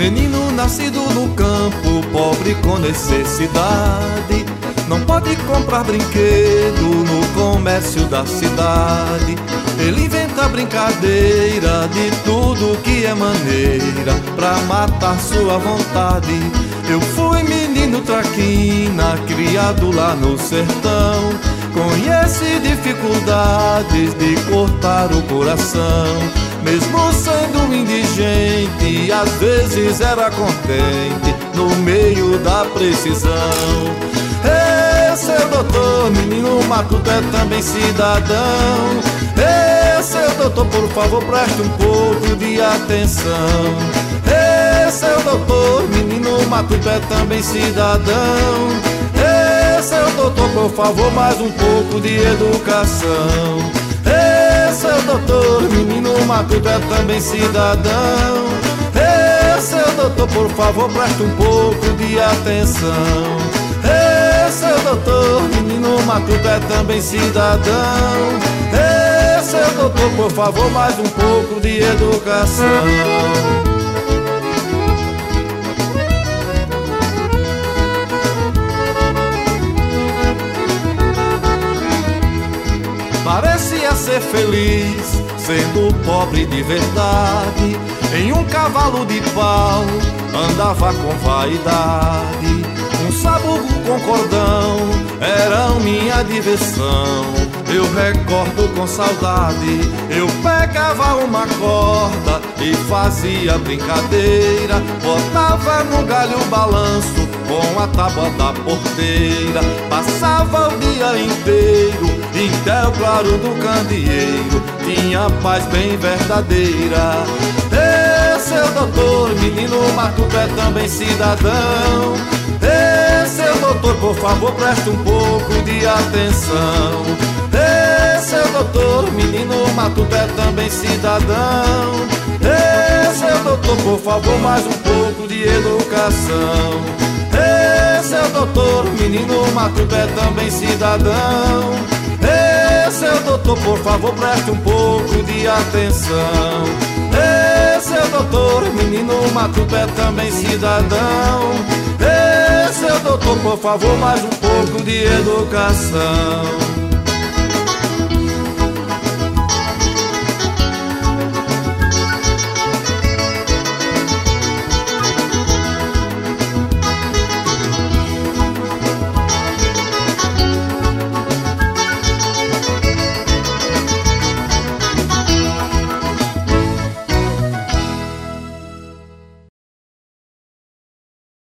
Menino nascido no campo, pobre com necessidade, não pode comprar brinquedo no comércio da cidade. Ele inventa brincadeira de tudo que é maneira pra matar sua vontade. Eu fui menino traquina, criado lá no sertão, conhece dificuldades de cortar o coração. Mesmo sendo indigente, às vezes era contente no meio da precisão. Ei, seu doutor, menino matuto é também cidadão. Ei, seu doutor, por favor, preste um pouco de atenção. Ei, seu doutor, menino matuto é também cidadão. Ei, seu doutor, por favor, mais um pouco de educação. Seu doutor, menino matuto é também cidadão. Ei, seu doutor, por favor, preste um pouco de atenção. Ei, seu doutor, menino matuto é também cidadão. Ei, seu doutor, por favor, mais um pouco de educação. Parecia ser feliz, sendo pobre de verdade. Em um cavalo de pau, andava com vaidade. Um sabugo com cordão, era minha diversão. Eu recordo com saudade, eu pegava uma corda e fazia brincadeira. Botava no galho o balanço com a tábua da porteira. Passava o dia inteiro em céu claro do candeeiro, tinha paz bem verdadeira. Ei, seu doutor, menino matuto é também cidadão. Ei, seu doutor, por favor, preste um pouco de atenção. Ei, seu doutor, menino matuto é também cidadão. Ei, seu doutor, por favor, mais um pouco de educação. Ei, seu doutor, menino matuto é também cidadão. Ei, seu doutor, por favor, preste um pouco de atenção. Ei, seu doutor, menino matuto é também cidadão. Ei, seu doutor, por favor, mais um pouco de educação.